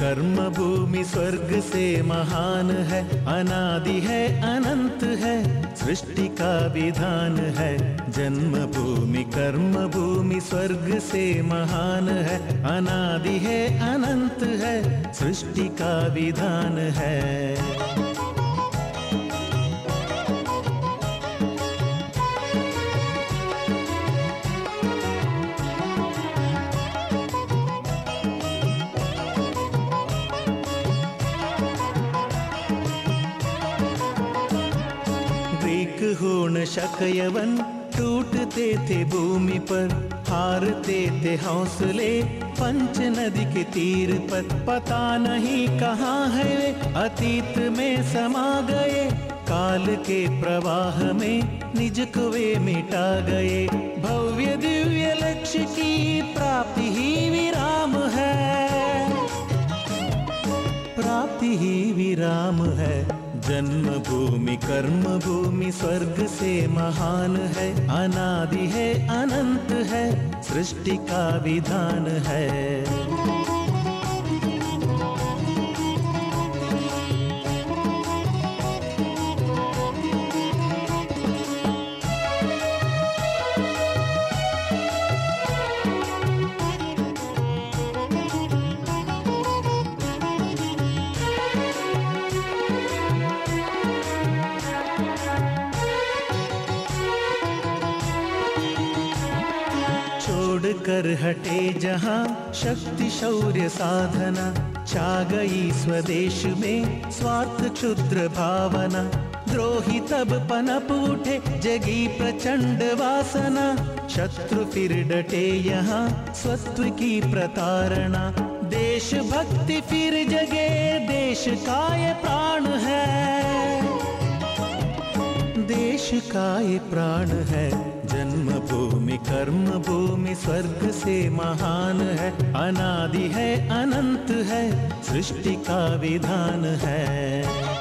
कर्म भूमि स्वर्ग से महान है, अनादि है अनंत है, सृष्टि का विधान है। जन्मभूमि कर्म भूमि स्वर्ग से महान है, अनादि है अनंत है, सृष्टि का विधान है। होण शकयवन टूटते थे भूमि पर, हारते थे हौसले पंच नदी के तीर पर। पता नहीं कहाँ है वे, अतीत में समा गए, काल के प्रवाह में निज को वे मिटा गए। भव्य दिव्य लक्ष्य की प्राप्ति ही विराम है, प्राप्ति ही विराम है। जन्मभूमि कर्म भूमि स्वर्ग से महान है, अनादि है अनंत है, सृष्टि का विधान है। कर हटे जहाँ शक्ति शौर्य साधना, छा गई स्वदेश में स्वार्थ क्षुद्र भावना। द्रोही तब पनप उठे जगी प्रचंड वासना, शत्रु फिर डटे यहाँ स्वत्व की प्रतारणा। देश भक्ति फिर जगे, देश का ये प्राण है, देश का ये प्राण है। जन्मभूमि कर्म भूमि स्वर्ग से महान है, अनादि है अनंत है, सृष्टि का विधान है।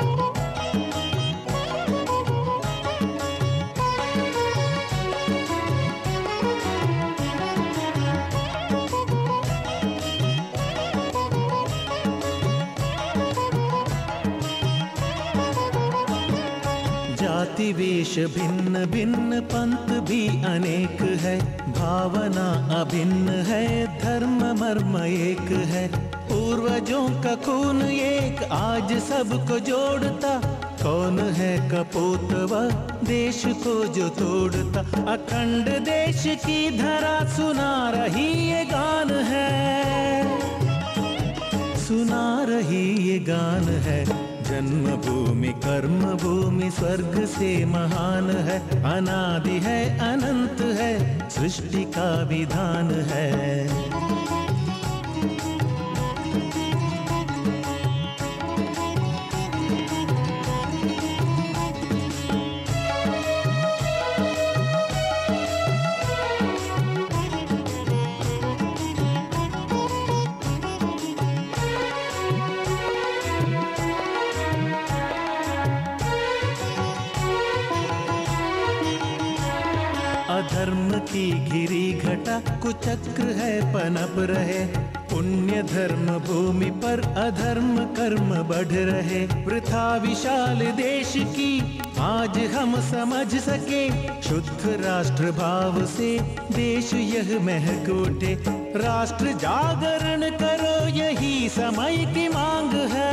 जाति वेश भिन्न भिन्न, पंथ भी अनेक है, भावना अभिन्न है, धर्म मर्म एक है। पूर्वजों का खून एक आज सबको जोड़ता, कौन है कपोत वह देश को जो तोड़ता। अखंड देश की धरा सुना रही ये गान है, सुना रही ये गान है। जन्मभूमि कर्म भूमि स्वर्ग से महान है, अनादि है अनंत है, सृष्टि का विधान है। अधर्म की घिरी घटा कुचक्र है पनप रहे, पुण्य धर्म भूमि पर अधर्म कर्म बढ़ रहे। वृथा विशाल देश की आज हम समझ सके, शुद्ध राष्ट्र भाव से देश यह महक उठे। राष्ट्र जागरण करो यही समय की मांग है,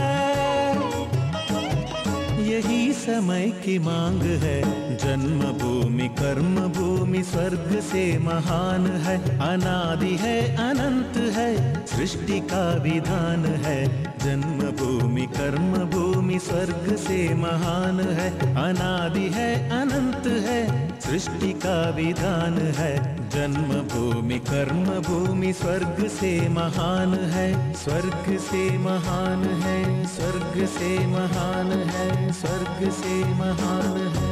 यही समय की मांग है। जन्मभूमि कर्म भूमि स्वर्ग से महान है, अनादि है अनंत है, सृष्टि का विधान है। जन्मभूमि कर्म भूमि स्वर्ग से महान है, अनादि है अनंत है, सृष्टि का विधान है। जन्मभूमि कर्म भूमि स्वर्ग से महान है, स्वर्ग से महान है, स्वर्ग से महान है, स्वर्ग से महान है।